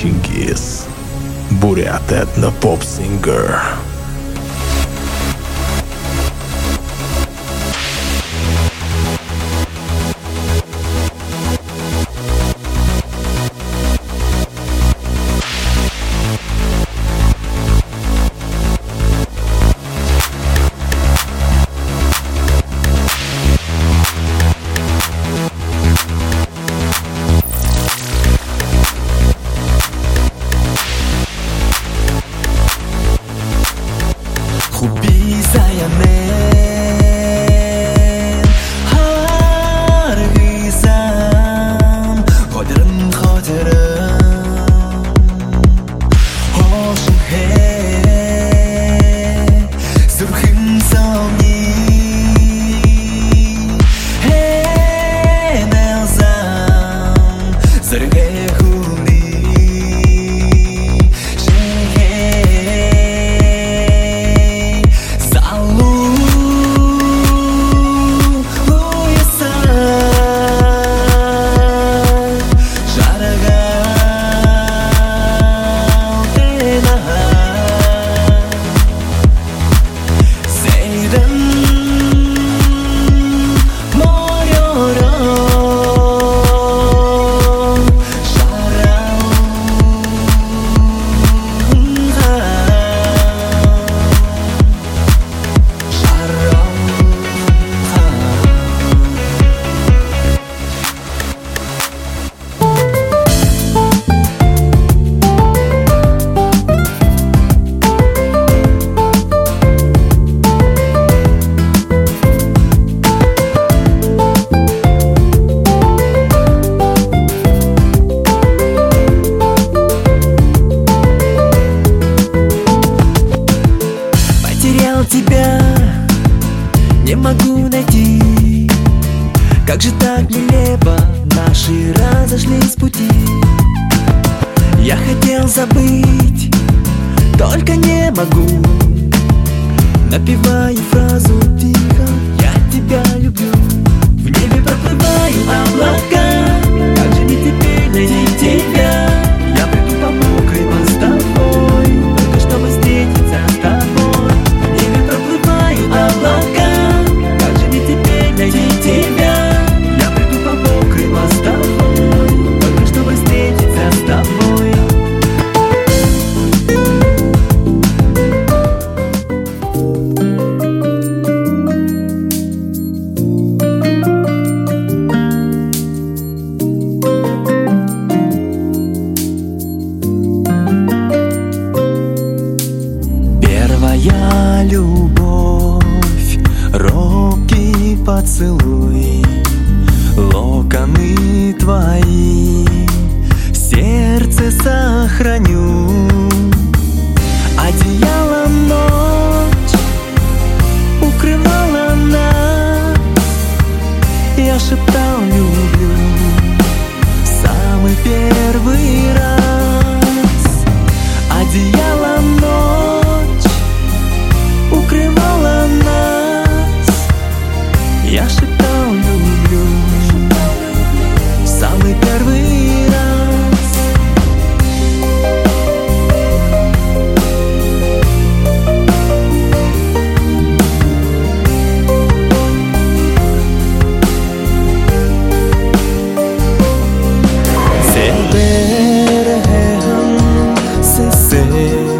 Чингис, бурят этно поп-сингер. Тебя не могу найти. Как же так нелепо наши разошлись пути. Я хотел забыть, только не могу. Напеваю фразу тихо: я тебя люблю. В небе проплывают облака, как же мне теперь найти тебя? Я приду по мокрой мостовой, только чтобы встретиться с тобой. Облака, как же мне теперь найти тебя? Я приду по мокрой мостовой, только чтобы встретиться с тобой. Первая любовь, робкий поцелуй, локоны твои в сердце сохраню. Одеяло ночь укрывала нас, я шептал люблю самый первый раз. Одеяло ночь укрывала нас, я шептал люблю самый первый раз. Se veremos, se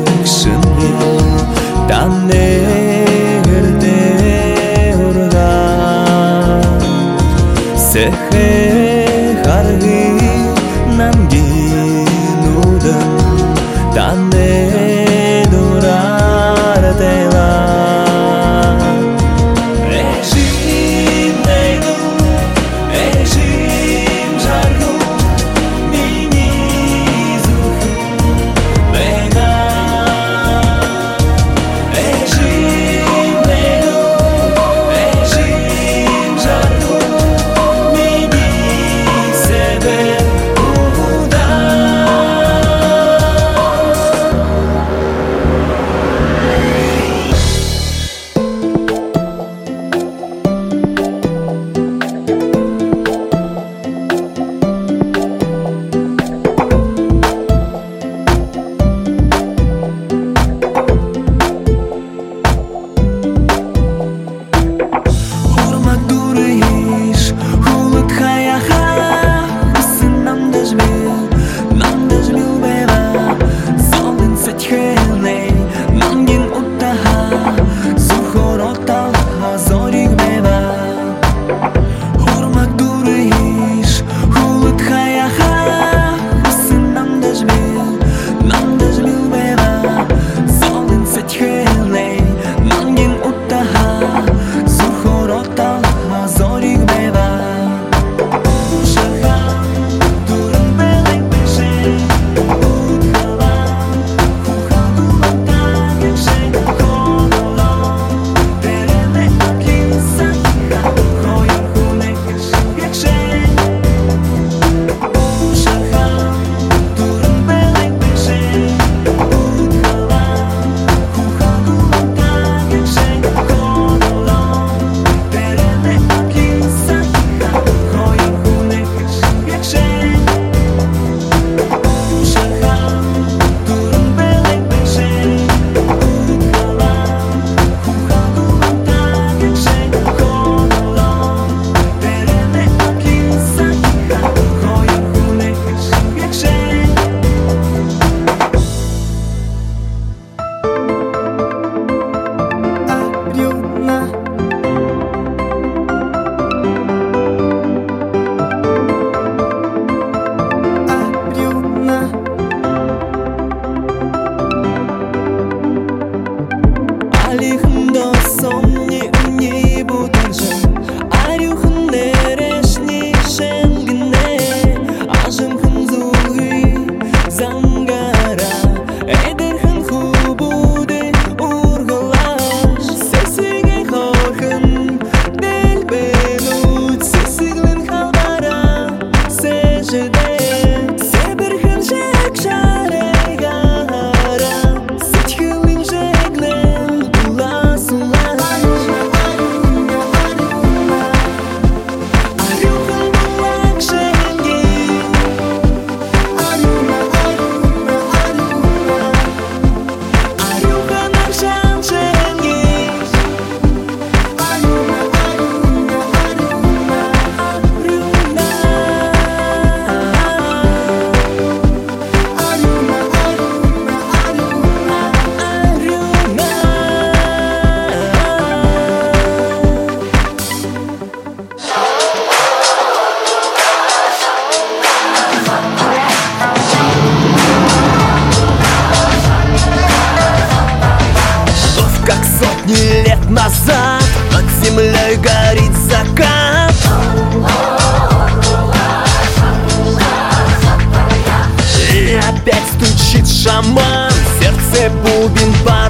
назад, над землей горит закат. И опять стучит шаман, в сердце бубен барабан.